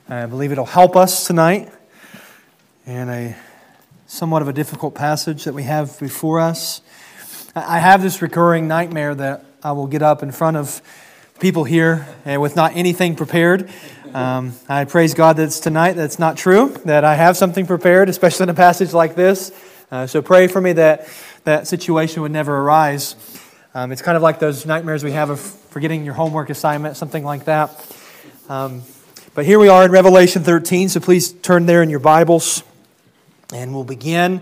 I believe it'll help us tonight in a somewhat of a difficult passage that we have before us. I have this recurring nightmare that I will get up in front of people here with not anything prepared. I praise God that it's tonight that's not true, that I have something prepared, especially in a passage like this. So pray for me that that situation would never arise. It's kind of like those nightmares we have of forgetting your homework assignment, something like that. But here we are in Revelation 13, so please turn there in your Bibles, and we'll begin.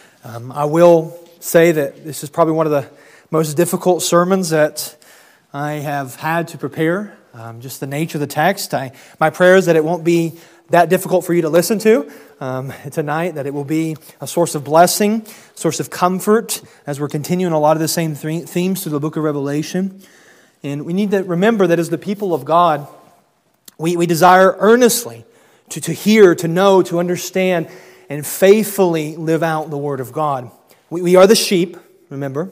I will say that this is probably one of the most difficult sermons that I have had to prepare, just the nature of the text. My prayer is that it won't be that difficult for you to listen to tonight, that it will be a source of blessing, source of comfort, as we're continuing a lot of the same themes through the book of Revelation. And we need to remember that as the people of God, we desire earnestly to hear, to know, to understand, and faithfully live out the Word of God. We are the sheep, remember,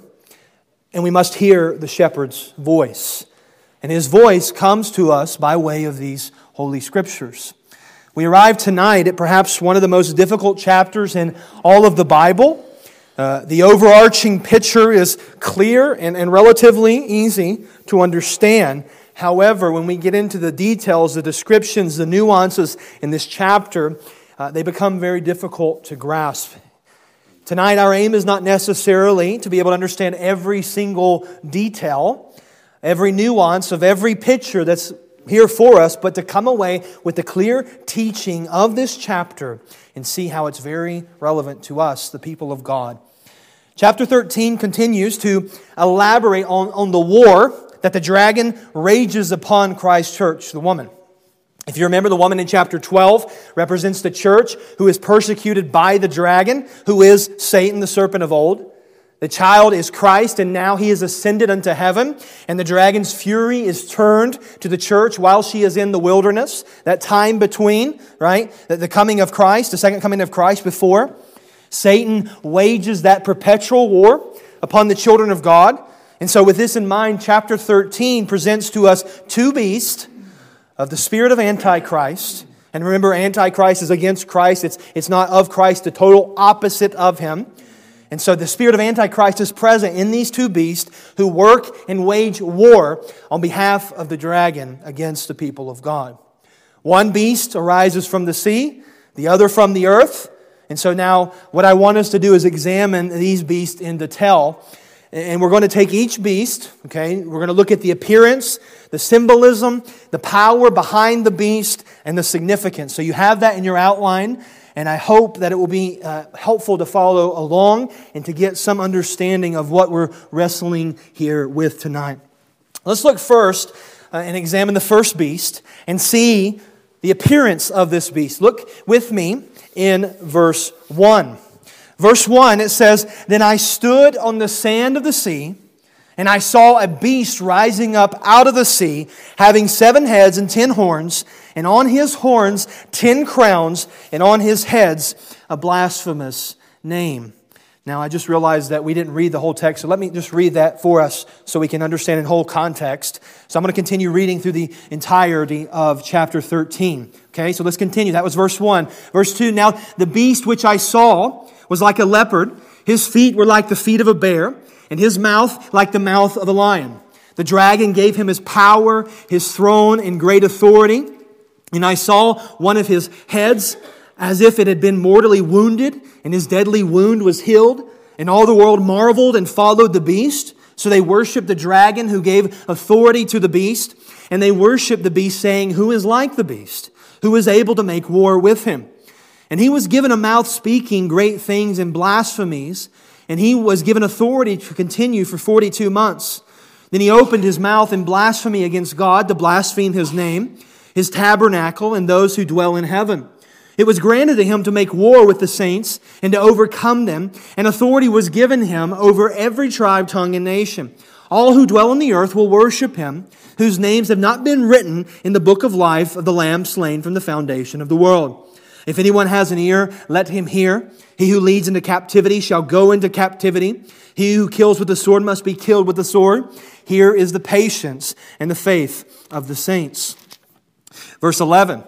and we must hear the shepherd's voice. And his voice comes to us by way of these Holy Scriptures. We arrive tonight at perhaps one of the most difficult chapters in all of the Bible. The overarching picture is clear and relatively easy to understand. However, when we get into the details, the descriptions, the nuances in this chapter, they become very difficult to grasp. Tonight, our aim is not necessarily to be able to understand every single detail, every nuance of every picture that's here for us, but to come away with the clear teaching of this chapter and see how it's very relevant to us, the people of God. Chapter 13 continues to elaborate on the war that the dragon rages upon Christ's church, the woman. If you remember, the woman in chapter 12 represents the church who is persecuted by the dragon, who is Satan, the serpent of old. The child is Christ, and now he is ascended unto heaven, and the dragon's fury is turned to the church while she is in the wilderness. That time between, right, the coming of Christ, the second coming of Christ before. Satan wages that perpetual war upon the children of God. And so with this in mind, chapter 13 presents to us two beasts of the spirit of Antichrist. And remember, Antichrist is against Christ. It's not of Christ, the total opposite of Him. And so the spirit of Antichrist is present in these two beasts who work and wage war on behalf of the dragon against the people of God. One beast arises from the sea, the other from the earth. And so now what I want us to do is examine these beasts in detail. And we're going to take each beast, okay? We're going to look at the appearance, the symbolism, the power behind the beast, and the significance. So you have that in your outline, and I hope that it will be helpful to follow along and to get some understanding of what we're wrestling here with tonight. Let's look first and examine the first beast and see the appearance of this beast. Look with me in verse 1. Verse 1, it says, "Then I stood on the sand of the sea, and I saw a beast rising up out of the sea, having 7 heads and 10 horns, and on his horns 10 crowns, and on his heads a blasphemous name." Now, I just realized that we didn't read the whole text, so let me just read that for us so we can understand in whole context. So I'm going to continue reading through the entirety of chapter 13. Okay, so let's continue. That was verse 1. Verse 2, "Now the beast which I saw was like a leopard. His feet were like the feet of a bear, and his mouth like the mouth of a lion. The dragon gave him his power, his throne, and great authority. And I saw one of his heads as if it had been mortally wounded, and his deadly wound was healed. And all the world marveled and followed the beast. So they worshiped the dragon who gave authority to the beast. And they worshiped the beast, saying, 'Who is like the beast? Who is able to make war with him?' And he was given a mouth speaking great things and blasphemies, and he was given authority to continue for 42 months. Then he opened his mouth in blasphemy against God, to blaspheme His name, His tabernacle, and those who dwell in heaven. It was granted to him to make war with the saints and to overcome them, and authority was given him over every tribe, tongue, and nation. All who dwell on the earth will worship him, whose names have not been written in the book of life of the Lamb slain from the foundation of the world. If anyone has an ear, let him hear. He who leads into captivity shall go into captivity. He who kills with the sword must be killed with the sword. Here is the patience and the faith of the saints." Verse 11,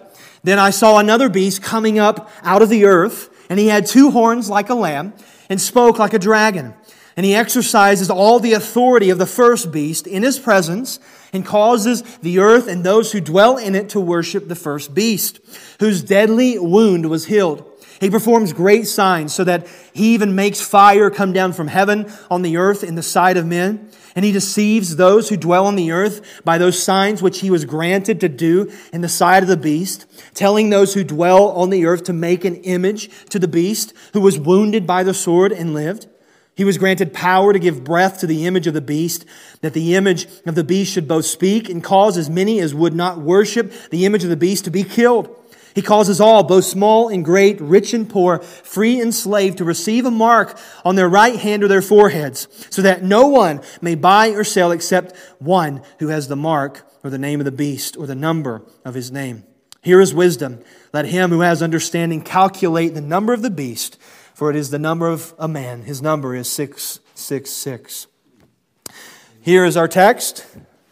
Then I saw another beast coming up out of the earth, and he had 2 horns like a lamb, and spoke like a dragon. And he exercises all the authority of the first beast in his presence, and causes the earth and those who dwell in it to worship the first beast, whose deadly wound was healed. He performs great signs, so that he even makes fire come down from heaven on the earth in the sight of men. And he deceives those who dwell on the earth by those signs which he was granted to do in the sight of the beast, telling those who dwell on the earth to make an image to the beast, who was wounded by the sword and lived. He was granted power to give breath to the image of the beast, that the image of the beast should both speak and cause as many as would not worship the image of the beast to be killed. He causes all, both small and great, rich and poor, free and slave, to receive a mark on their right hand or their foreheads, so that no one may buy or sell except one who has the mark or the name of the beast or the number of his name. Here is wisdom. Let him who has understanding calculate the number of the beast, for it is the number of a man. His number is 666. Here is our text.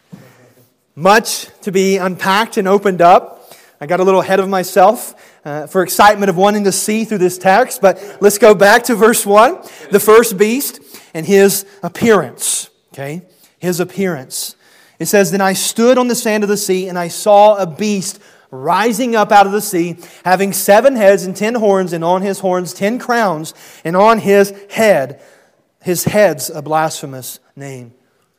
Much to be unpacked and opened up. I got a little ahead of myself for excitement of wanting to see through this text, but let's go back to verse 1. The first beast and his appearance. Okay? His appearance. It says, Then I stood on the sand of the sea, and I saw a beast rising up out of the sea, having 7 heads and 10 horns, and on his horns 10 crowns, and on his heads a blasphemous name.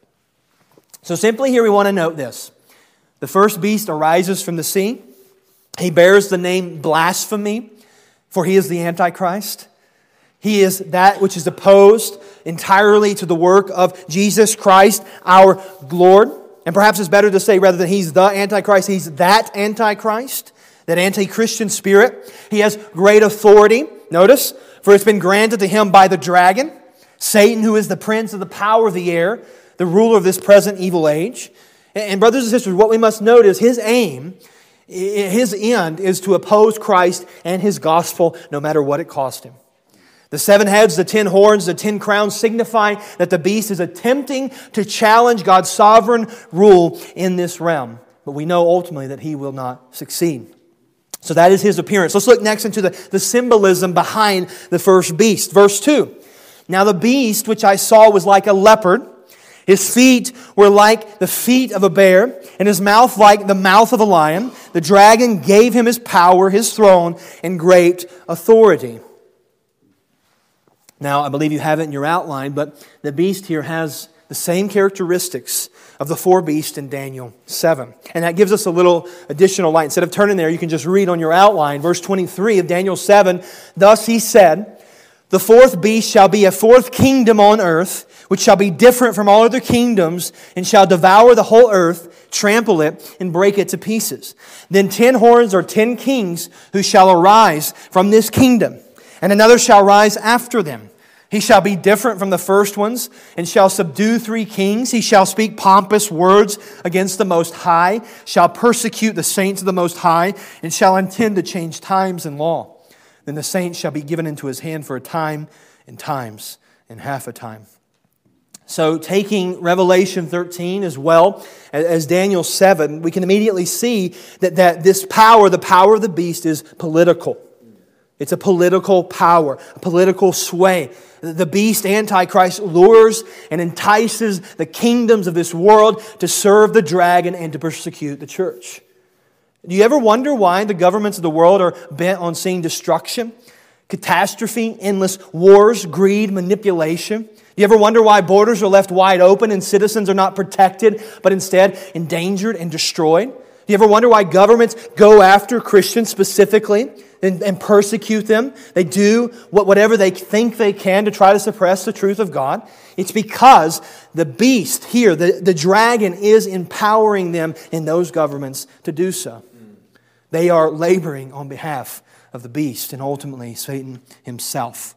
So simply here we want to note this. The first beast arises from the sea. He bears the name blasphemy, for he is the Antichrist. He is that which is opposed entirely to the work of Jesus Christ, our Lord. And perhaps it's better to say, rather than he's the Antichrist, he's that Antichrist, that anti-Christian spirit. He has great authority. Notice, for it's been granted to him by the dragon, Satan, who is the prince of the power of the air, the ruler of this present evil age. And brothers and sisters, what we must note is his aim, his end, is to oppose Christ and his gospel no matter what it cost him. The 7 heads, the 10 horns, the 10 crowns signify that the beast is attempting to challenge God's sovereign rule in this realm. But we know ultimately that he will not succeed. So that is his appearance. Let's look next into the symbolism behind the first beast. Verse 2. Now the beast which I saw was like a leopard. His feet were like the feet of a bear, and his mouth like the mouth of a lion. The dragon gave him his power, his throne, and great authority. Now, I believe you have it in your outline, but the beast here has the same characteristics of the 4 beasts in Daniel 7. And that gives us a little additional light. Instead of turning there, you can just read on your outline, verse 23 of Daniel 7. Thus he said, The 4th beast shall be a 4th kingdom on earth, which shall be different from all other kingdoms, and shall devour the whole earth, trample it, and break it to pieces. Then 10 horns or 10 kings who shall arise from this kingdom, and another shall rise after them. He shall be different from the first ones, and shall subdue 3 kings. He shall speak pompous words against the Most High, shall persecute the saints of the Most High, and shall intend to change times and law. Then the saints shall be given into his hand for a time, and times, and half a time. So taking Revelation 13 as well as Daniel 7, we can immediately see that this power, the power of the beast, is political. It's a political power, a political sway. The beast, Antichrist, lures and entices the kingdoms of this world to serve the dragon and to persecute the church. Do you ever wonder why the governments of the world are bent on seeing destruction, catastrophe, endless wars, greed, manipulation? Do you ever wonder why borders are left wide open and citizens are not protected, but instead endangered and destroyed? Do you ever wonder why governments go after Christians specifically and persecute them? They do whatever they think they can to try to suppress the truth of God. It's because the beast here, the dragon, is empowering them in those governments to do so. They are laboring on behalf of the beast and ultimately Satan himself.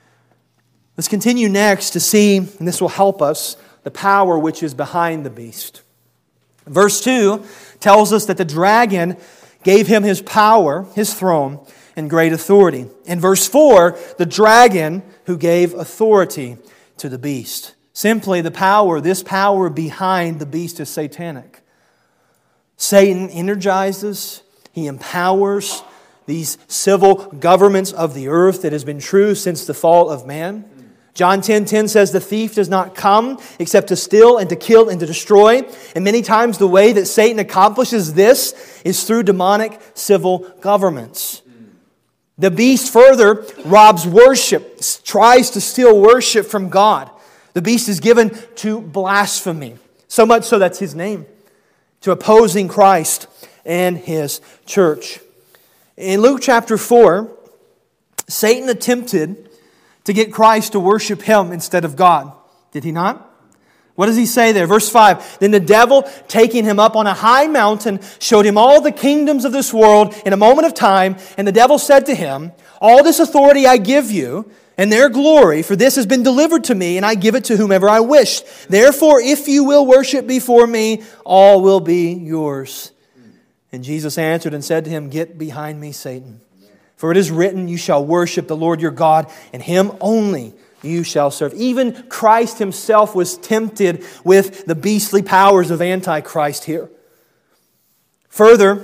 Let's continue next to see, and this will help us, the power which is behind the beast. Verse 2 tells us that the dragon gave him his power, his throne, and great authority. In verse 4, the dragon who gave authority to the beast. Simply, this power behind the beast is satanic. Satan energizes, He empowers these civil governments of the earth that has been true since the fall of man. John 10:10 says, the thief does not come except to steal and to kill and to destroy. And many times the way that Satan accomplishes this is through demonic civil governments. The beast further robs worship, tries to steal worship from God. The beast is given to blasphemy, so much so that's his name, to opposing Christ and His church. In Luke chapter 4, Satan attempted to get Christ to worship Him instead of God. Did he not? What does he say there? Verse 5, then the devil, taking Him up on a high mountain, showed Him all the kingdoms of this world in a moment of time. And the devil said to Him, all this authority I give you, and their glory, for this has been delivered to me, and I give it to whomever I wish. Therefore, if you will worship before me, all will be yours. And Jesus answered and said to him, get behind me, Satan. For it is written, you shall worship the Lord your God, and Him only you shall serve. Even Christ Himself was tempted with the beastly powers of Antichrist here. Further,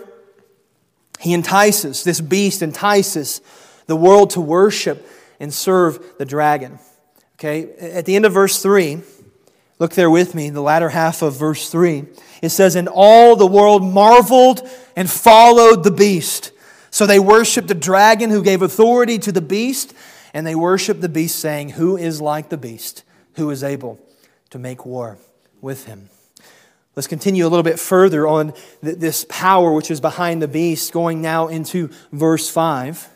this beast entices the world to worship and serve the dragon. Okay, at the end of verse 3, look there with me, the latter half of verse 3. It says, and all the world marveled and followed the beast. So they worshiped the dragon who gave authority to the beast, and they worshiped the beast, saying, who is like the beast, who is able to make war with him? Let's continue a little bit further on this power which is behind the beast, going now into verse 5.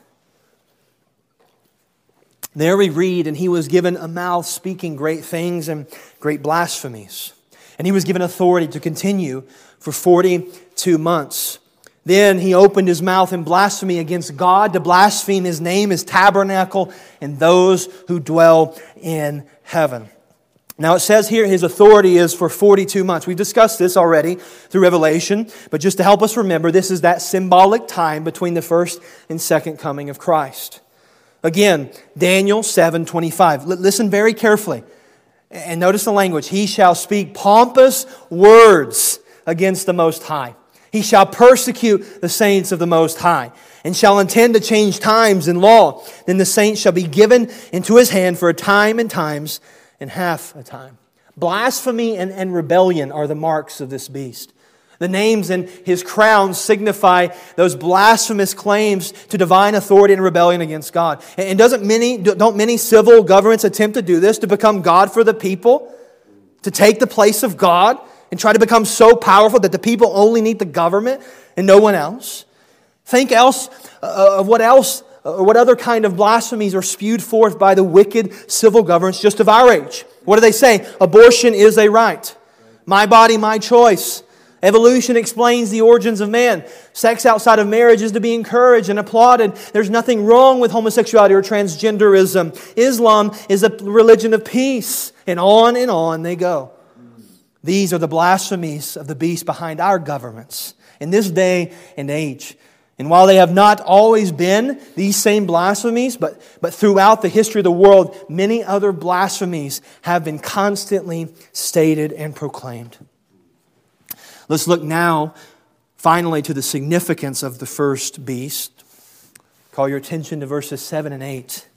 There we read, and he was given a mouth speaking great things and great blasphemies. And he was given authority to continue for 42 months. Then he opened his mouth in blasphemy against God, to blaspheme His name, His tabernacle, and those who dwell in heaven. Now it says here his authority is for 42 months. We've discussed this already through Revelation, but just to help us remember, this is that symbolic time between the first and second coming of Christ. Again, Daniel 7:25. Listen very carefully and notice the language. He shall speak pompous words against the Most High. He shall persecute the saints of the Most High, and shall intend to change times and law. Then the saints shall be given into his hand for a time and times and half a time. Blasphemy and rebellion are the marks of this beast. The names in his crown signify those blasphemous claims to divine authority and rebellion against God. And don't many civil governments attempt to do this, to become God for the people, to take the place of God, and try to become so powerful that the people only need the government and no one else? Think of what other kind of blasphemies are spewed forth by the wicked civil governments just of our age. What do they say? Abortion is a right. My body, my choice. Evolution explains the origins of man. Sex outside of marriage is to be encouraged and applauded. There's nothing wrong with homosexuality or transgenderism. Islam is a religion of peace. And on they go. These are the blasphemies of the beast behind our governments in this day and age. And while they have not always been these same blasphemies, but throughout the history of the world, many other blasphemies have been constantly stated and proclaimed. Let's look now, finally, to the significance of the first beast. Call your attention to verses 7 and 8. It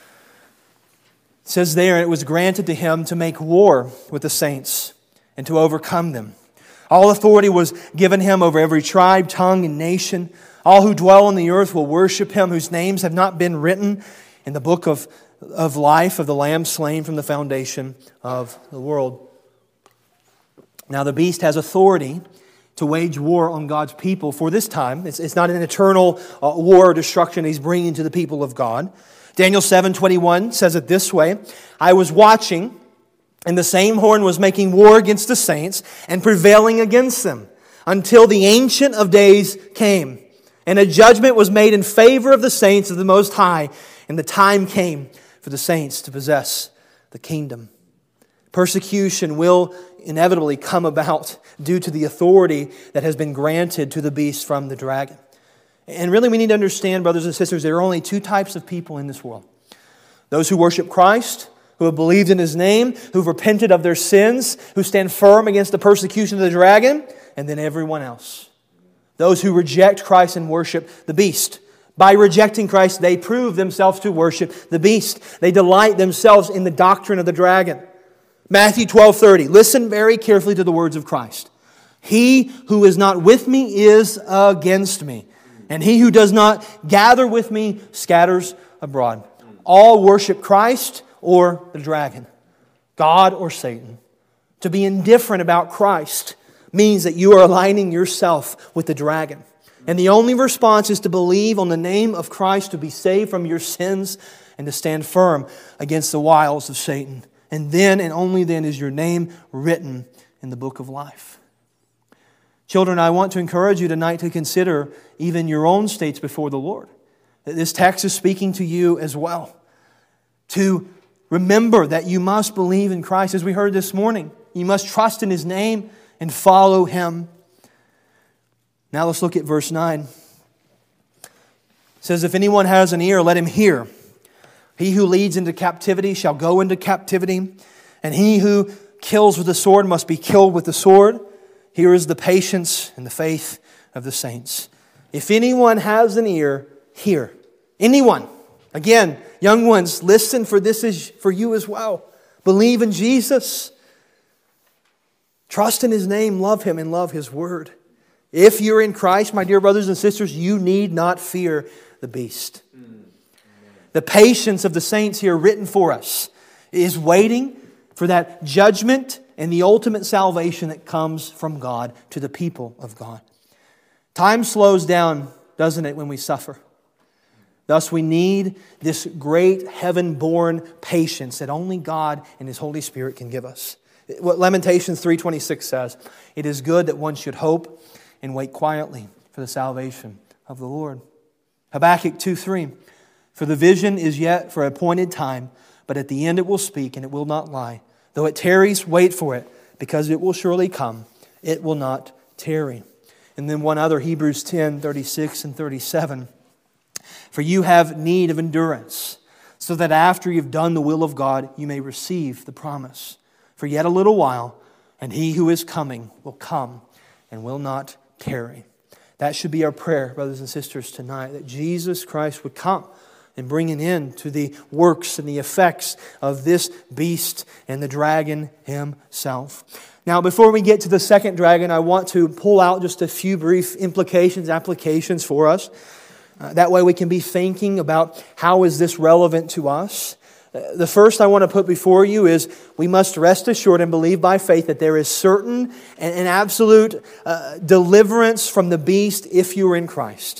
says there, it was granted to him to make war with the saints and to overcome them. All authority was given him over every tribe, tongue, and nation. All who dwell on the earth will worship him, whose names have not been written in the book of life of the Lamb slain from the foundation of the world. Now the beast has authority to wage war on God's people for this time. It's not an eternal war or destruction he's bringing to the people of God. Daniel 7:21 says it this way, I was watching, and the same horn was making war against the saints and prevailing against them until the Ancient of Days came. And a judgment was made in favor of the saints of the Most High, and the time came for the saints to possess the kingdom. Persecution will inevitably come about due to the authority that has been granted to the beast from the dragon. And really we need to understand, brothers and sisters, there are only two types of people in this world. Those who worship Christ, who have believed in His name, who've repented of their sins, who stand firm against the persecution of the dragon, and then everyone else. Those who reject Christ and worship the beast. By rejecting Christ, they prove themselves to worship the beast. They delight themselves in the doctrine of the dragon. Matthew 12:30. Listen very carefully to the words of Christ. He who is not with me is against me, and he who does not gather with me scatters abroad. All worship Christ or the dragon, God or Satan. To be indifferent about Christ means that you are aligning yourself with the dragon. And the only response is to believe on the name of Christ, to be saved from your sins, and to stand firm against the wiles of Satan. And then, and only then, is your name written in the book of life. Children, I want to encourage you tonight to consider even your own states before the Lord. This text is speaking to you as well. To remember that you must believe in Christ, as we heard this morning. You must trust in His name and follow Him. Now let's look at verse 9. It says, if anyone has an ear, let him hear. He who leads into captivity shall go into captivity, and he who kills with the sword must be killed with the sword. Here is the patience and the faith of the saints. If anyone has an ear, hear. Anyone. Again, young ones, listen, for this is for you as well. Believe in Jesus. Trust in His name, love Him, and love His word. If you're in Christ, my dear brothers and sisters, you need not fear the beast. The patience of the saints here written for us is waiting for that judgment and the ultimate salvation that comes from God to the people of God. Time slows down, doesn't it, when we suffer? Thus we need this great heaven-born patience that only God and His Holy Spirit can give us. What Lamentations 3:26 says, it is good that one should hope and wait quietly for the salvation of the Lord. Habakkuk 2:3, for the vision is yet for an appointed time, but at the end it will speak and it will not lie. Though it tarries, wait for it, because it will surely come. It will not tarry. And then one other, Hebrews 10:36 and 37. For you have need of endurance, so that after you've done the will of God, you may receive the promise. For yet a little while, and He who is coming will come and will not tarry. That should be our prayer, brothers and sisters, tonight, that Jesus Christ would come and bring an end to the works and the effects of this beast and the dragon himself. Now, before we get to the second dragon, I want to pull out just a few brief applications for us. That way we can be thinking about how is this relevant to us. The first I want to put before you is we must rest assured and believe by faith that there is certain and absolute deliverance from the beast if you are in Christ.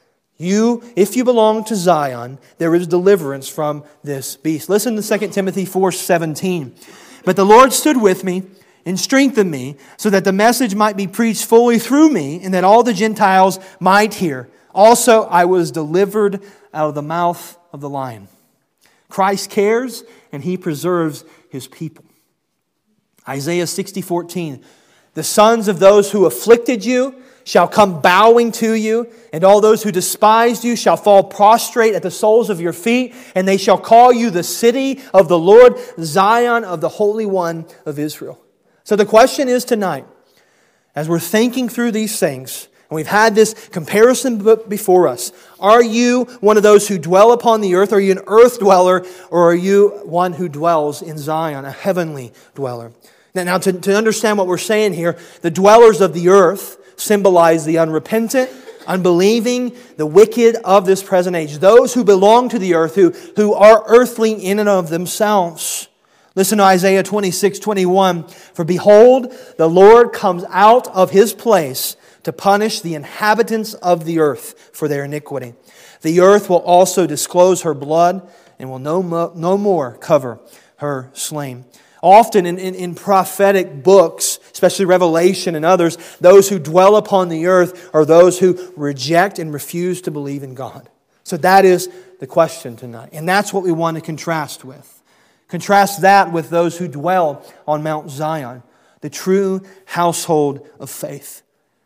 If you belong to Zion, there is deliverance from this beast. Listen to 2 Timothy 4:17. But the Lord stood with me and strengthened me so that the message might be preached fully through me and that all the Gentiles might hear. Also, I was delivered out of the mouth of the lion. Christ cares and He preserves His people. Isaiah 60:14. The sons of those who afflicted you shall come bowing to you, and all those who despised you shall fall prostrate at the soles of your feet, and they shall call you the city of the Lord, Zion of the Holy One of Israel. So the question is tonight, as we're thinking through these things, and we've had this comparison book before us, are you one of those who dwell upon the earth? Are you an earth dweller, or are you one who dwells in Zion, a heavenly dweller? Now to understand what we're saying here, the dwellers of the earth symbolize the unrepentant, unbelieving, the wicked of this present age. Those who belong to the earth, who are earthly in and of themselves. Listen to Isaiah 26:21. For behold, the Lord comes out of His place to punish the inhabitants of the earth for their iniquity. The earth will also disclose her blood and will no more cover her slain. Often in prophetic books, especially Revelation and others, those who dwell upon the earth are those who reject and refuse to believe in God. So that is the question tonight. And that's what we want to contrast with. Contrast that with those who dwell on Mount Zion, the true household of faith.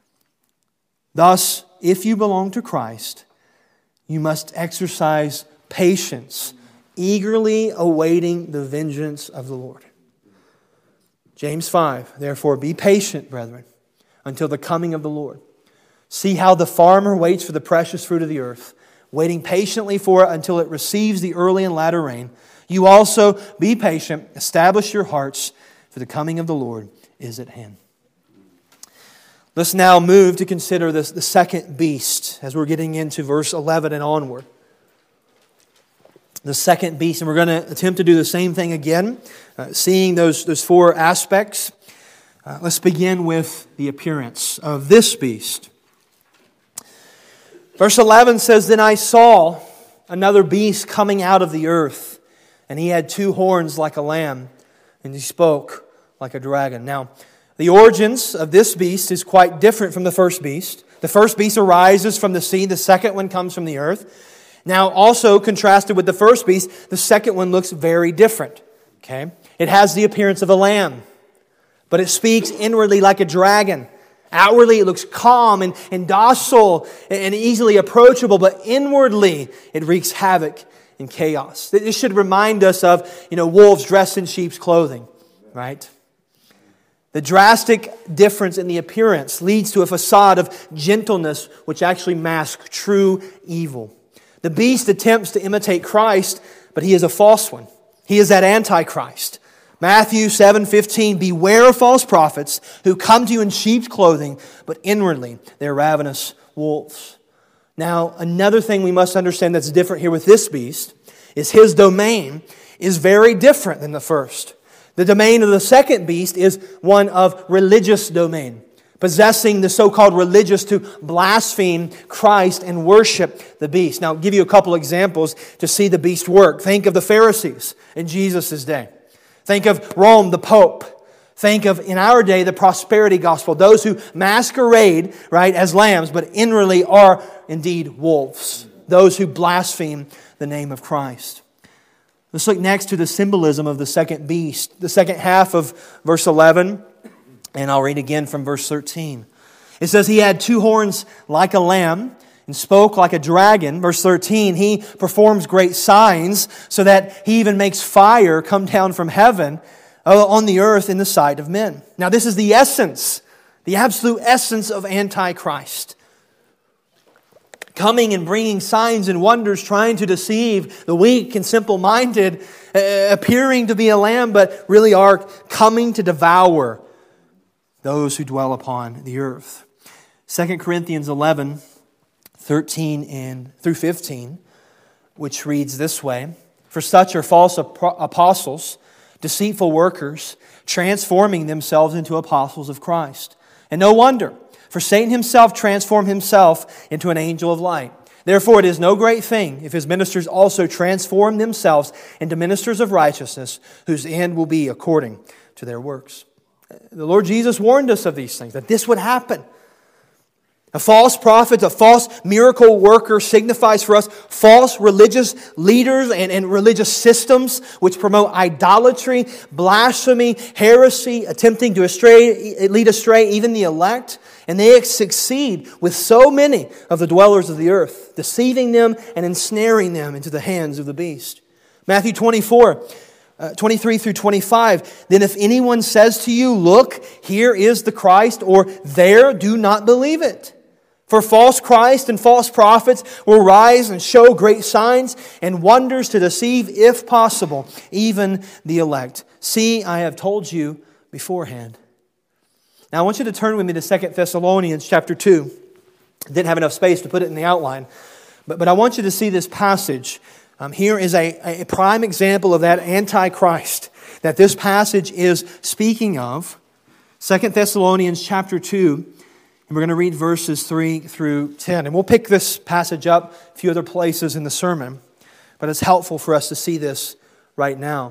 Thus, if you belong to Christ, you must exercise patience, eagerly awaiting the vengeance of the Lord. James 5, therefore be patient, brethren, until the coming of the Lord. See how the farmer waits for the precious fruit of the earth, waiting patiently for it until it receives the early and latter rain. You also be patient, establish your hearts, for the coming of the Lord is at hand. Let's now move to consider the second beast as we're getting into verse 11 and onward. The second beast, and we're going to attempt to do the same thing again, seeing those four aspects. Let's begin with the appearance of this beast. Verse 11 says, Then I saw another beast coming out of the earth, and he had two horns like a lamb, and he spoke like a dragon. Now, the origins of this beast is quite different from the first beast. The first beast arises from the sea. The second one comes from the earth. Now, also contrasted with the first beast, the second one looks very different. Okay? It has the appearance of a lamb, but it speaks inwardly like a dragon. Outwardly, it looks calm and docile and easily approachable, but inwardly, it wreaks havoc and chaos. This should remind us of, wolves dressed in sheep's clothing, right? The drastic difference in the appearance leads to a facade of gentleness, which actually masks true evil. The beast attempts to imitate Christ, but he is a false one. He is that Antichrist. Matthew 7:15, Beware of false prophets who come to you in sheep's clothing, but inwardly they are ravenous wolves. Now, another thing we must understand that's different here with this beast is his domain is very different than the first. The domain of the second beast is one of religious domain, possessing the so-called religious to blaspheme Christ and worship the beast. Now, I'll give you a couple examples to see the beast work. Think of the Pharisees in Jesus' day. Think of Rome, the Pope. Think of, in our day, the prosperity gospel. Those who masquerade, right, as lambs, but inwardly are indeed wolves. Those who blaspheme the name of Christ. Let's look next to the symbolism of the second beast. The second half of verse 11, and I'll read again from verse 13. It says, He had two horns like a lamb, and spoke like a dragon. Verse 13, He performs great signs so that He even makes fire come down from heaven on the earth in the sight of men. Now this is the essence, the absolute essence of Antichrist. Coming and bringing signs and wonders, trying to deceive the weak and simple-minded, appearing to be a lamb, but really are coming to devour those who dwell upon the earth. 2 Corinthians 11, 13 through 15, which reads this way, For such are false apostles, deceitful workers, transforming themselves into apostles of Christ. And no wonder, for Satan himself transformed himself into an angel of light. Therefore it is no great thing if his ministers also transform themselves into ministers of righteousness, whose end will be according to their works. The Lord Jesus warned us of these things, that this would happen. A false prophet, a false miracle worker signifies for us false religious leaders and religious systems which promote idolatry, blasphemy, heresy, attempting to lead astray even the elect. And they succeed with so many of the dwellers of the earth, deceiving them and ensnaring them into the hands of the beast. Matthew 24, 23 through 25, Then if anyone says to you, Look, here is the Christ, or there, do not believe it. For false Christ and false prophets will rise and show great signs and wonders to deceive, if possible, even the elect. See, I have told you beforehand. Now I want you to turn with me to 2 Thessalonians chapter 2. Didn't have enough space to put it in the outline. But I want you to see this passage. Here is a prime example of that Antichrist that this passage is speaking of. 2 Thessalonians chapter 2. And we're going to read verses 3 through 10. And we'll pick this passage up a few other places in the sermon. But it's helpful for us to see this right now.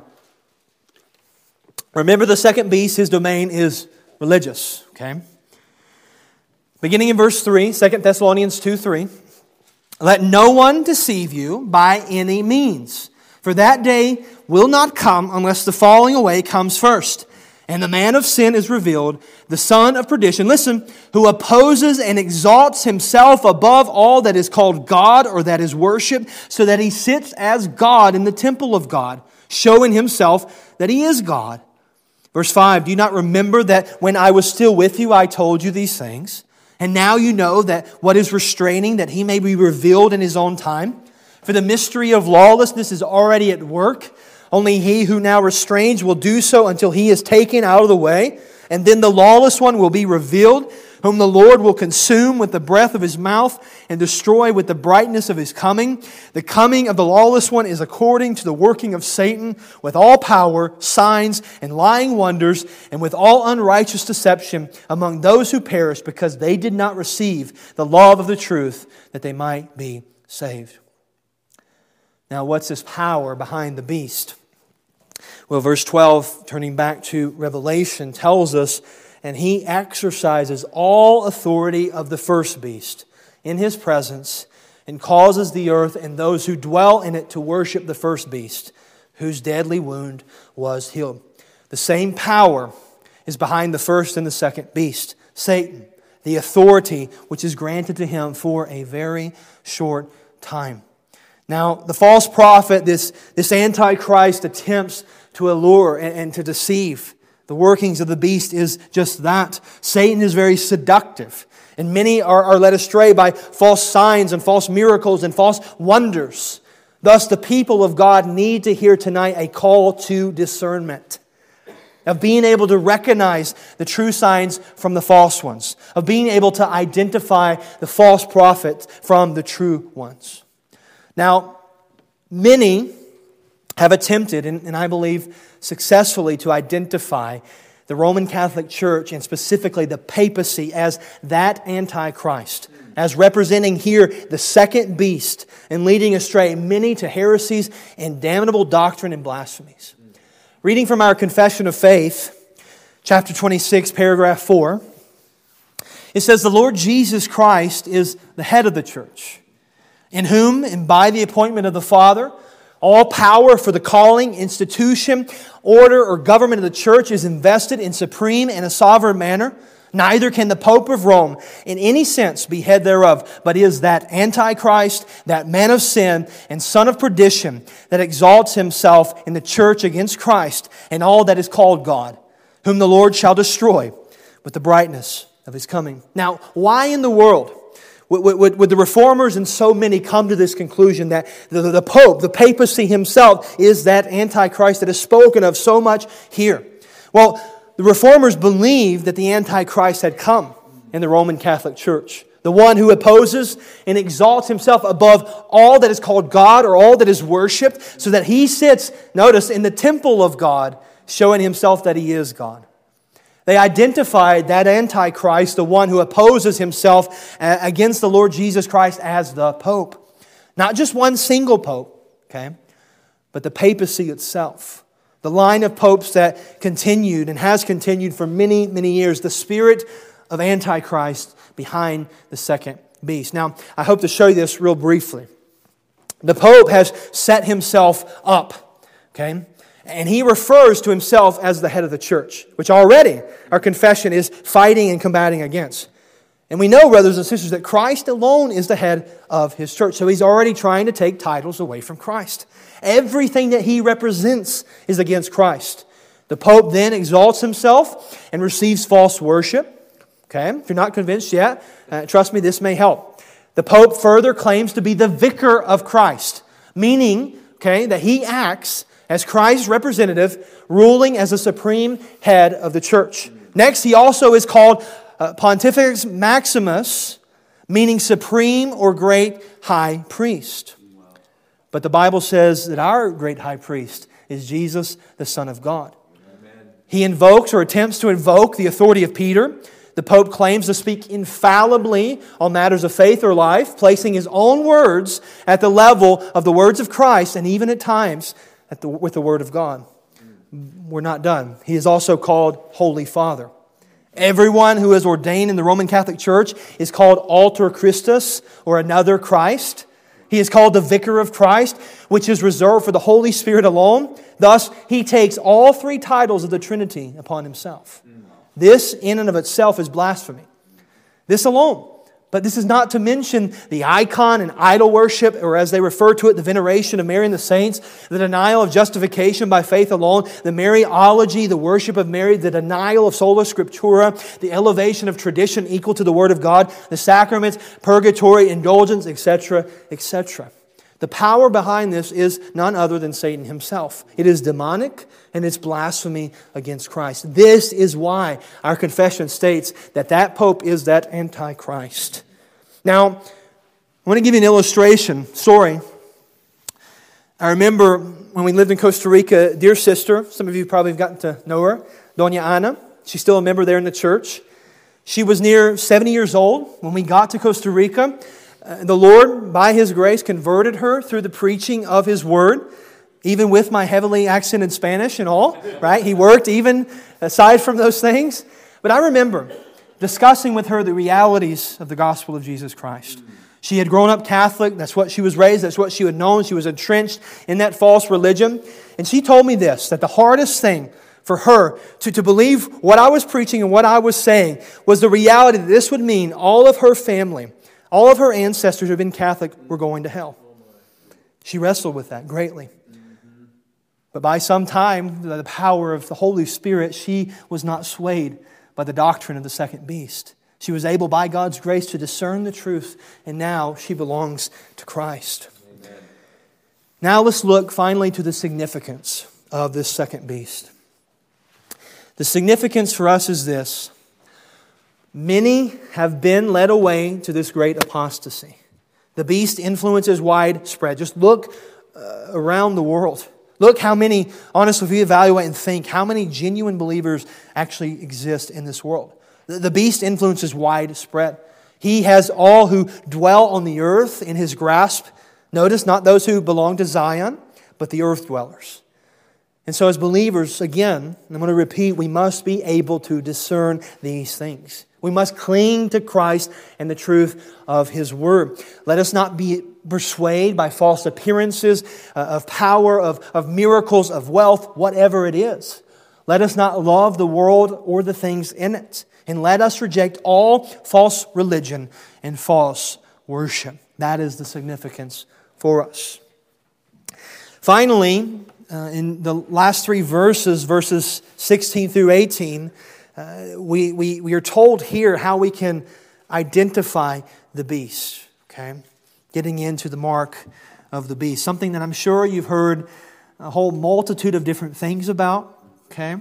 Remember the second beast, his domain is religious. Okay? Beginning in verse 3, 2 Thessalonians 2:3. Let no one deceive you by any means. For that day will not come unless the falling away comes first. And the man of sin is revealed, the son of perdition, listen, who opposes and exalts himself above all that is called God or that is worshipped, so that he sits as God in the temple of God, showing himself that he is God. Verse 5, Do you not remember that when I was still with you, I told you these things? And now you know that what is restraining, that He may be revealed in His own time. For the mystery of lawlessness is already at work. Only he who now restrains will do so until he is taken out of the way. And then the lawless one will be revealed, whom the Lord will consume with the breath of His mouth and destroy with the brightness of His coming. The coming of the lawless one is according to the working of Satan, with all power, signs, and lying wonders, and with all unrighteous deception among those who perish, because they did not receive the love of the truth, that they might be saved. Now, what's this power behind the beast? Well, verse 12, turning back to Revelation, tells us, and he exercises all authority of the first beast in his presence, and causes the earth and those who dwell in it to worship the first beast, whose deadly wound was healed. The same power is behind the first and the second beast, Satan, the authority which is granted to him for a very short time. Now, the false prophet, this Antichrist, attempts to allure and to deceive. The workings of the beast is just that. Satan is very seductive, and many are led astray by false signs and false miracles and false wonders. Thus, the people of God need to hear tonight a call to discernment, of being able to recognize the true signs from the false ones, of being able to identify the false prophets from the true ones. Now, many have attempted, and I believe successfully, to identify the Roman Catholic Church, and specifically the papacy, as that Antichrist, as representing here the second beast, and leading astray many to heresies and damnable doctrine and blasphemies. Reading from our Confession of Faith, chapter 26, paragraph 4, it says, "The Lord Jesus Christ is the head of the church, in whom, and by the appointment of the Father, all power for the calling, institution, order, or government of the church is invested in supreme and a sovereign manner. Neither can the Pope of Rome in any sense be head thereof, but is that Antichrist, that man of sin and son of perdition, that exalts himself in the church against Christ and all that is called God, whom the Lord shall destroy with the brightness of His coming." Now, why in the world would the Reformers and so many come to this conclusion that the Pope, the papacy himself, is that Antichrist that is spoken of so much here? Well, the Reformers believed that the Antichrist had come in the Roman Catholic Church. The one who opposes and exalts himself above all that is called God or all that is worshipped, so that he sits, notice, in the temple of God, showing himself that he is God. They identified that Antichrist, the one who opposes himself against the Lord Jesus Christ, as the Pope. Not just one single Pope, okay, but the papacy itself. The line of popes that continued and has continued for many, many years. The spirit of Antichrist behind the second beast. Now, I hope to show you this real briefly. The Pope has set himself up, okay? And he refers to himself as the head of the church, which already our confession is fighting and combating against. And we know, brothers and sisters, that Christ alone is the head of His church. So he's already trying to take titles away from Christ. Everything that he represents is against Christ. The Pope then exalts himself and receives false worship. Okay, if you're not convinced yet, trust me, this may help. The Pope further claims to be the vicar of Christ, meaning, okay, that he acts as Christ's representative, ruling as the supreme head of the church. Next, he also is called Pontifex Maximus, meaning supreme or great high priest. But the Bible says that our great high priest is Jesus, the Son of God. Amen. He invokes or attempts to invoke the authority of Peter. The Pope claims to speak infallibly on matters of faith or life, placing his own words at the level of the words of Christ, and even at times with the Word of God. We're not done. He is also called Holy Father. Everyone who is ordained in the Roman Catholic Church is called Alter Christus, or another Christ. He is called the Vicar of Christ, which is reserved for the Holy Spirit alone. Thus, he takes all three titles of the Trinity upon himself. This, in and of itself, is blasphemy. This alone But this is not to mention the icon and idol worship, or as they refer to it, the veneration of Mary and the saints, the denial of justification by faith alone, the Mariology, the worship of Mary, the denial of sola scriptura, the elevation of tradition equal to the Word of God, the sacraments, purgatory, indulgence, etc., etc. The power behind this is none other than Satan himself. It is demonic and it's blasphemy against Christ. This is why our confession states that Pope is that Antichrist. Now, I want to give you an illustration, story. I remember when we lived in Costa Rica, a dear sister, some of you probably have gotten to know her, Doña Ana. She's still a member there in the church. She was near 70 years old when we got to Costa Rica. The Lord, by His grace, converted her through the preaching of His Word, even with my heavily accented Spanish and all, right? He worked even aside from those things. But I remember discussing with her the realities of the gospel of Jesus Christ. She had grown up Catholic. That's what she was raised. That's what she had known. She was entrenched in that false religion. And she told me this, that the hardest thing for her to believe what I was preaching and what I was saying was the reality that this would mean all of her family, all of her ancestors who had been Catholic were going to hell. She wrestled with that greatly. But by some time, the power of the Holy Spirit, she was not swayed by the doctrine of the second beast. She was able, by God's grace, to discern the truth, and now she belongs to Christ. Amen. Now let's look finally to the significance of this second beast. The significance for us is this. Many have been led away to this great apostasy. The beast influence is widespread. Just look around the world. Look how many, honestly, if you evaluate and think, how many genuine believers actually exist in this world. The beast influence is widespread. He has all who dwell on the earth in his grasp. Notice, not those who belong to Zion, but the earth dwellers. And so as believers, again, I'm going to repeat, we must be able to discern these things. We must cling to Christ and the truth of His Word. Let us not be persuaded by false appearances of power, of miracles, of wealth, whatever it is. Let us not love the world or the things in it. And let us reject all false religion and false worship. That is the significance for us. Finally, in the last three verses, verses 16 through 18, we are told here how we can identify the beast. Okay, getting into the mark of the beast, something that I'm sure you've heard a whole multitude of different things about. Okay,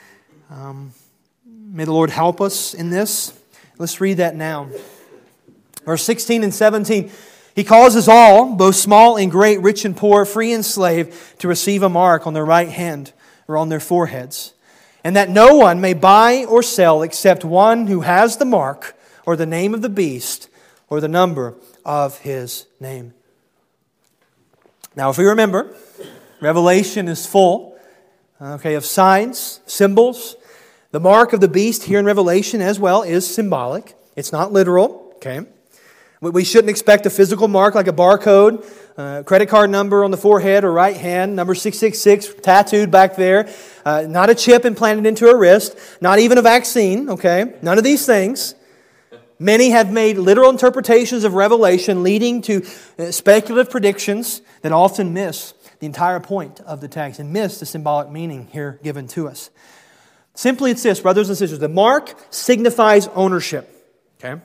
may the Lord help us in this. Let's read that now. Verse 16 and 17. He causes all, both small and great, rich and poor, free and slave, to receive a mark on their right hand or on their foreheads, and that no one may buy or sell except one who has the mark or the name of the beast or the number of his name. Now, if we remember, Revelation is full of signs, symbols. The mark of the beast here in Revelation as well is symbolic. It's not literal. Okay. We shouldn't expect a physical mark like a barcode, credit card number on the forehead or right hand, number 666 tattooed back there. Not a chip implanted into a wrist, not even a vaccine, okay? None of these things. Many have made literal interpretations of Revelation leading to speculative predictions that often miss the entire point of the text and miss the symbolic meaning here given to us. Simply it's this, brothers and sisters, the mark signifies ownership, okay?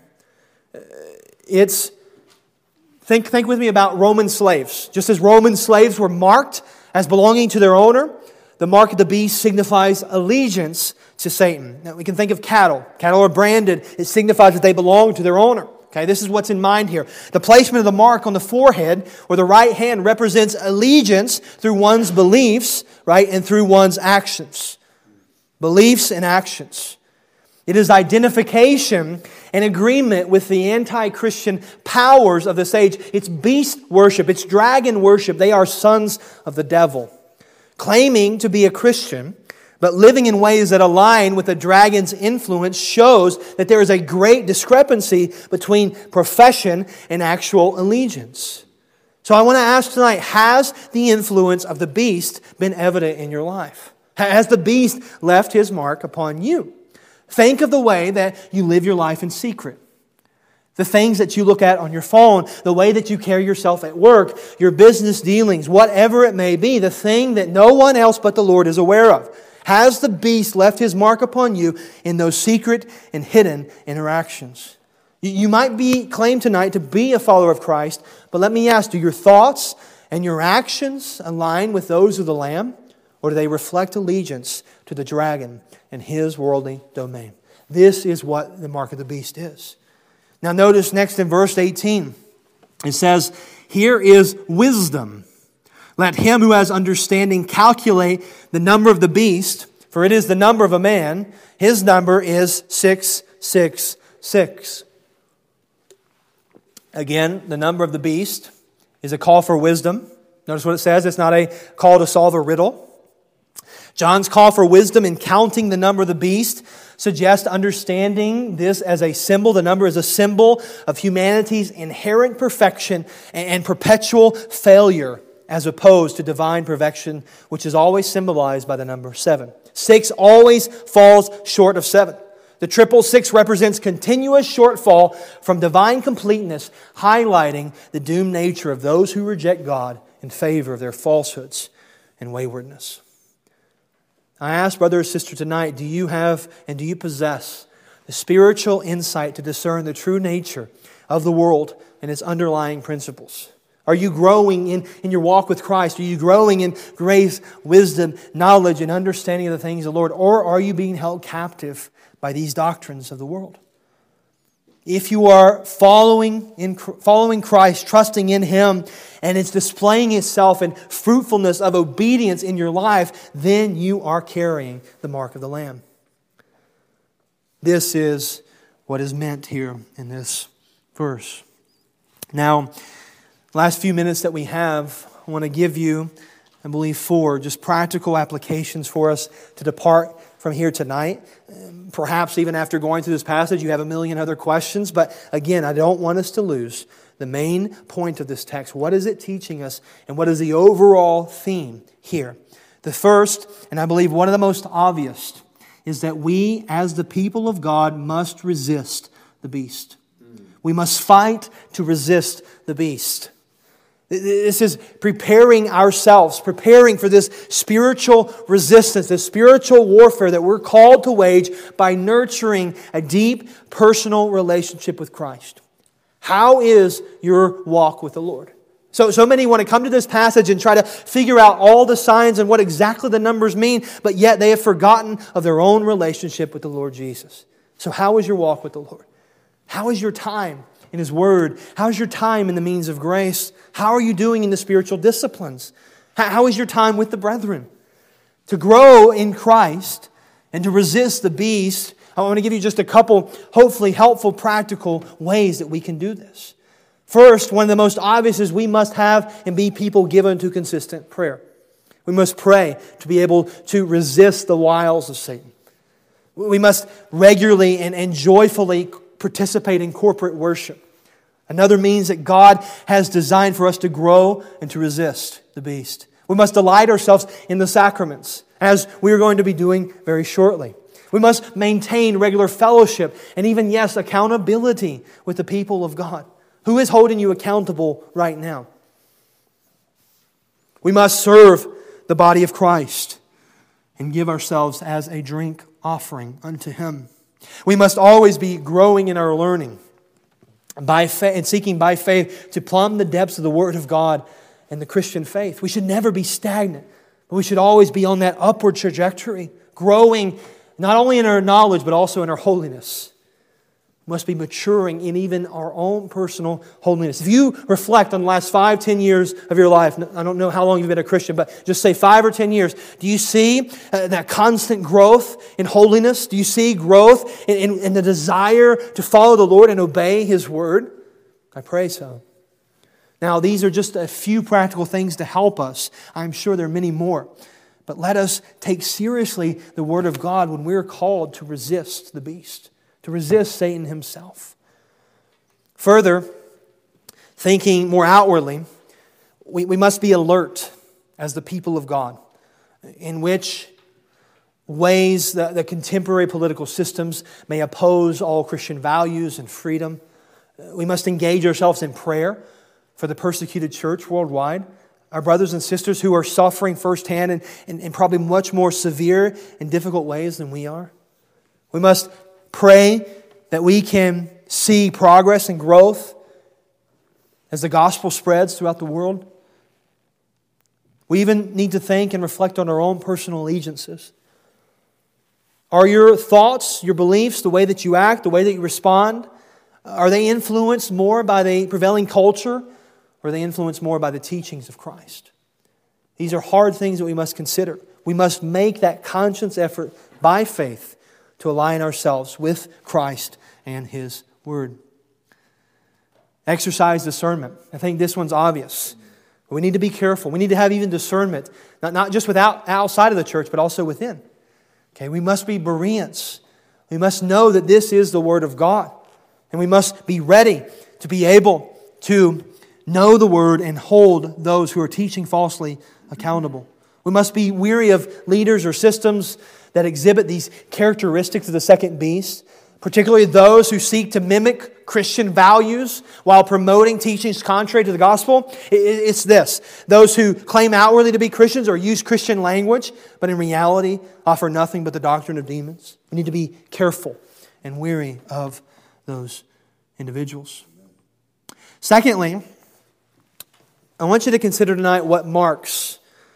Think with me about Roman slaves. Just as Roman slaves were marked as belonging to their owner, the mark of the beast signifies allegiance to Satan. Now we can think of cattle. Cattle are branded. It signifies that they belong to their owner. Okay, this is what's in mind here. The placement of the mark on the forehead or the right hand represents allegiance through one's beliefs, right, and through one's actions. Beliefs and actions. It is identification and agreement with the anti-Christian powers of this age. It's beast worship. It's dragon worship. They are sons of the devil. Claiming to be a Christian, but living in ways that align with the dragon's influence shows that there is a great discrepancy between profession and actual allegiance. So I want to ask tonight, has the influence of the beast been evident in your life? Has the beast left his mark upon you? Think of the way that you live your life in secret. The things that you look at on your phone, the way that you carry yourself at work, your business dealings, whatever it may be, the thing that no one else but the Lord is aware of. Has the beast left his mark upon you in those secret and hidden interactions? You might claim tonight to be a follower of Christ, but let me ask, do your thoughts and your actions align with those of the Lamb? Or do they reflect allegiance to the dragon and his worldly domain? This is what the mark of the beast is. Now notice next in verse 18, it says, "Here is wisdom. Let him who has understanding calculate the number of the beast, for it is the number of a man. His number is 666. Again, the number of the beast is a call for wisdom. Notice what it says. It's not a call to solve a riddle. John's call for wisdom in counting the number of the beast suggests understanding this as a symbol. The number is a symbol of humanity's inherent perfection and perpetual failure, as opposed to divine perfection, which is always symbolized by the number 7. 6 always falls short of 7. The 666 represents continuous shortfall from divine completeness, highlighting the doomed nature of those who reject God in favor of their falsehoods and waywardness. I ask, brother or sister, tonight, do you have and do you possess the spiritual insight to discern the true nature of the world and its underlying principles? Are you growing in your walk with Christ? Are you growing in grace, wisdom, knowledge, and understanding of the things of the Lord? Or are you being held captive by these doctrines of the world? If you are following Christ, trusting in Him, and it's displaying itself in fruitfulness of obedience in your life, then you are carrying the mark of the Lamb. This is what is meant here in this verse. Now, last few minutes that we have, I want to give you, I believe, 4 just practical applications for us to depart from here tonight. Perhaps even after going through this passage, you have a million other questions. But again, I don't want us to lose the main point of this text. What is it teaching us, and what is the overall theme here? The first, and I believe one of the most obvious, is that we, as the people of God, must resist the beast. We must fight to resist the beast. This is preparing ourselves, preparing for this spiritual resistance, this spiritual warfare that we're called to wage by nurturing a deep personal relationship with Christ. How is your walk with the Lord? So many want to come to this passage and try to figure out all the signs and what exactly the numbers mean, but yet they have forgotten of their own relationship with the Lord Jesus. So how is your walk with the Lord? How is your time in His Word? How's your time in the means of grace? How are you doing in the spiritual disciplines? How is your time with the brethren? To grow in Christ and to resist the beast, I want to give you just a couple, hopefully helpful, practical ways that we can do this. First, one of the most obvious is we must have and be people given to consistent prayer. We must pray to be able to resist the wiles of Satan. We must regularly and joyfully participate in corporate worship. Another means that God has designed for us to grow and to resist the beast. We must delight ourselves in the sacraments, as we are going to be doing very shortly. We must maintain regular fellowship and even, yes, accountability with the people of God. Who is holding you accountable right now? We must serve the body of Christ and give ourselves as a drink offering unto Him. We must always be growing in our learning by faith, and seeking by faith to plumb the depths of the Word of God and the Christian faith. We should never be stagnant, but we should always be on that upward trajectory, growing not only in our knowledge, but also in our holiness. We must be maturing in even our own personal holiness. If you reflect on the last 5-10 years of your life, I don't know how long you've been a Christian, but just say 5 or 10 years, do you see that constant growth in holiness? Do you see growth in the desire to follow the Lord and obey His Word? I pray so. Now, these are just a few practical things to help us. I'm sure there are many more. But let us take seriously the Word of God when we're called to resist the beast, to resist Satan himself. Further, thinking more outwardly, we must be alert as the people of God in which ways the contemporary political systems may oppose all Christian values and freedom. We must engage ourselves in prayer for the persecuted church worldwide, our brothers and sisters who are suffering firsthand in probably much more severe and difficult ways than we are. We must pray that we can see progress and growth as the gospel spreads throughout the world. We even need to think and reflect on our own personal allegiances. Are your thoughts, your beliefs, the way that you act, the way that you respond, are they influenced more by the prevailing culture, or are they influenced more by the teachings of Christ? These are hard things that we must consider. We must make that conscious effort by faith to align ourselves with Christ and His Word. Exercise discernment. I think this one's obvious. We need to be careful. We need to have even discernment, not just outside of the church, but also within. Okay, we must be Bereans. We must know that this is the Word of God. And we must be ready to be able to know the Word and hold those who are teaching falsely accountable. We must be weary of leaders or systems that exhibit these characteristics of the second beast, particularly those who seek to mimic Christian values while promoting teachings contrary to the gospel. It's this: those who claim outwardly to be Christians or use Christian language, but in reality offer nothing but the doctrine of demons. We need to be careful and weary of those individuals. Secondly, I want you to consider tonight what marks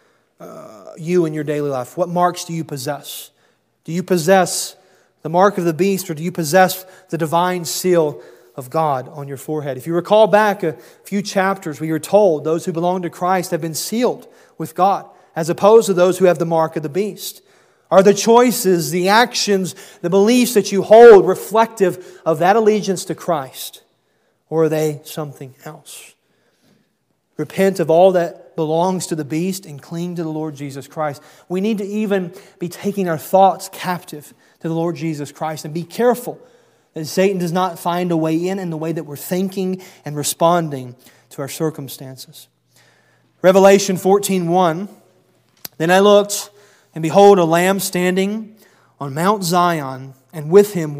you in your daily life. What marks do you possess? Do you possess the mark of the beast, or do you possess the divine seal of God on your forehead? If you recall back a few chapters, we are told those who belong to Christ have been sealed with God, as opposed to those who have the mark of the beast. Are the choices, the actions, the beliefs that you hold reflective of that allegiance to Christ? Or are they something else? Repent of all that belongs to the beast and cling to the Lord Jesus Christ. We need to even be taking our thoughts captive to the Lord Jesus Christ, and be careful that Satan does not find a way in the way that we're thinking and responding to our circumstances. Revelation 14:1, Then I looked, and behold, a Lamb standing on Mount Zion, and with Him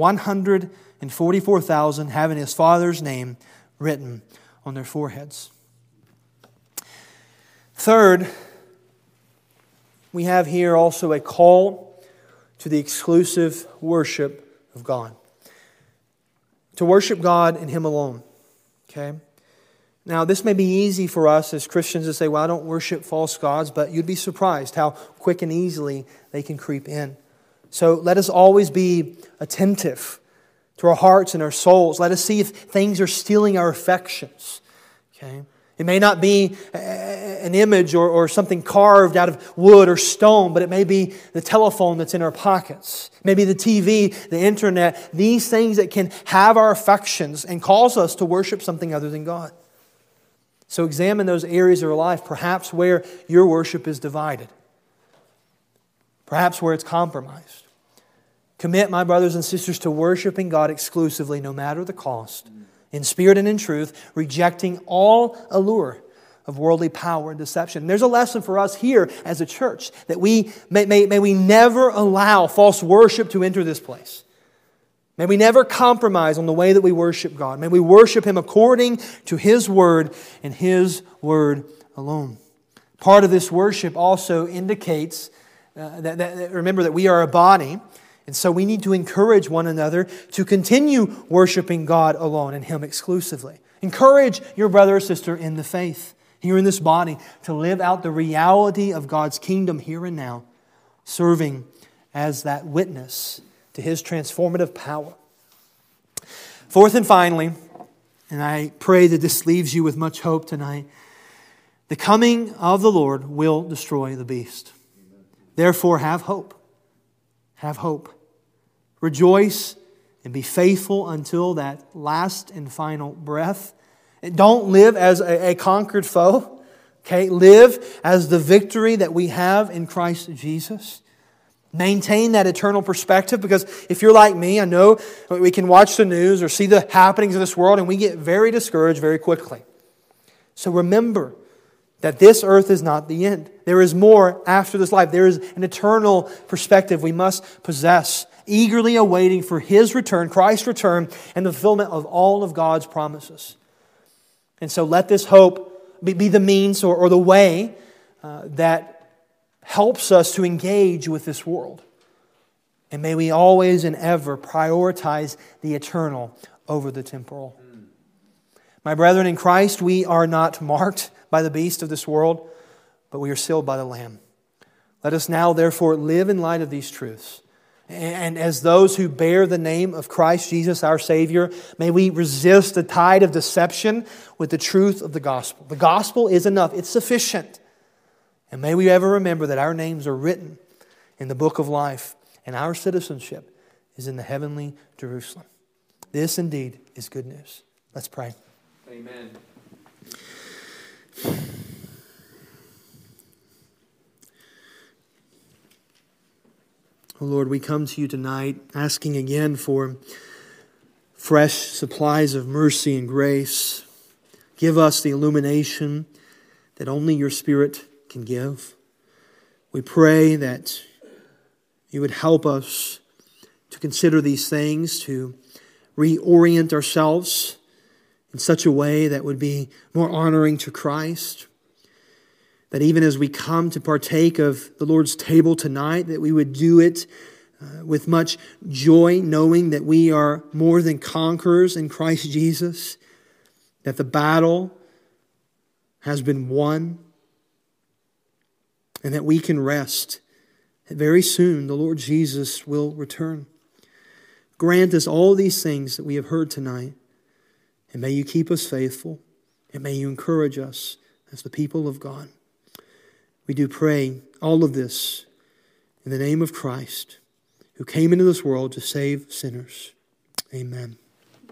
144,000, having His Father's name written on their foreheads. Third, we have here also a call to the exclusive worship of God. To worship God and Him alone. Okay? Now, this may be easy for us as Christians to say, well, I don't worship false gods, but you'd be surprised how quick and easily they can creep in. So let us always be attentive to our hearts and our souls. Let us see if things are stealing our affections. Okay? It may not be an image or something carved out of wood or stone, but it may be the telephone that's in our pockets. Maybe the TV, the internet, these things that can have our affections and cause us to worship something other than God. So examine those areas of your life, perhaps where your worship is divided. Perhaps where it's compromised. Commit, my brothers and sisters, to worshiping God exclusively, no matter the cost, in spirit and in truth, rejecting all allure of worldly power and deception. And there's a lesson for us here as a church, that we may we never allow false worship to enter this place. May we never compromise on the way that we worship God. May we worship Him according to His Word and His Word alone. Part of this worship also indicates remember that we are a body. And so we need to encourage one another to continue worshiping God alone and Him exclusively. Encourage your brother or sister in the faith, here in this body, to live out the reality of God's kingdom here and now, serving as that witness to His transformative power. Fourth and finally, and I pray that this leaves you with much hope tonight, the coming of the Lord will destroy the beast. Therefore, have hope. Have hope. Rejoice and be faithful until that last and final breath. And don't live as a conquered foe. Okay? Live as the victory that we have in Christ Jesus. Maintain that eternal perspective, because if you're like me, I know we can watch the news or see the happenings of this world and we get very discouraged very quickly. So remember that this earth is not the end. There is more after this life. There is an eternal perspective we must possess, eagerly awaiting for His return, Christ's return, and the fulfillment of all of God's promises. And so let this hope be the means or the way that helps us to engage with this world. And may we always and ever prioritize the eternal over the temporal. My brethren in Christ, we are not marked by the beast of this world, but we are sealed by the Lamb. Let us now, therefore, live in light of these truths. And as those who bear the name of Christ Jesus, our Savior, may we resist the tide of deception with the truth of the gospel. The gospel is enough. It's sufficient. And may we ever remember that our names are written in the book of life, and our citizenship is in the heavenly Jerusalem. This indeed is good news. Let's pray. Amen. Oh Lord, we come to You tonight asking again for fresh supplies of mercy and grace. Give us the illumination that only Your Spirit can give. We pray that You would help us to consider these things, to reorient ourselves in such a way that would be more honoring to Christ. That even as we come to partake of the Lord's table tonight, that we would do it with much joy, knowing that we are more than conquerors in Christ Jesus, that the battle has been won, and that we can rest. And very soon the Lord Jesus will return. Grant us all these things that we have heard tonight, and may You keep us faithful, and may You encourage us as the people of God. We do pray all of this in the name of Christ, who came into this world to save sinners. Amen.